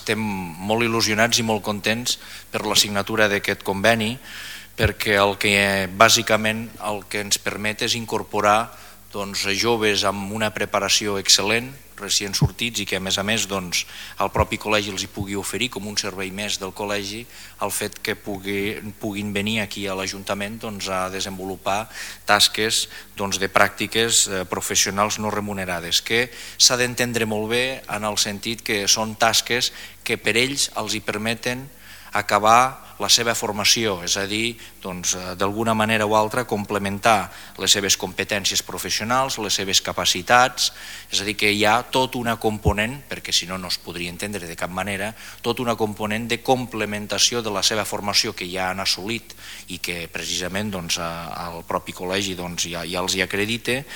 estem molt il·lusionats i molt contents per la signatura d'aquest conveni, perquè bàsicament el que ens permet és incorporar joves amb una preparació excel·lent, recient sortits, i que a més el propi col·legi els hi pugui oferir com un servei més del col·legi el fet que puguin venir aquí a l'Ajuntament a desenvolupar tasques de pràctiques professionals no remunerades, que s'ha d'entendre molt bé en el sentit que són tasques que per ells els hi permeten acabar la seva formació, és a dir, d'alguna manera o altra complementar les seves competències professionals, les seves capacitats, és a dir, que hi ha tot una component, perquè si no no es podria entendre de cap manera, tot una component de complementació de la seva formació que ja han assolit i que precisament el propi col·legi ja els hi acredita,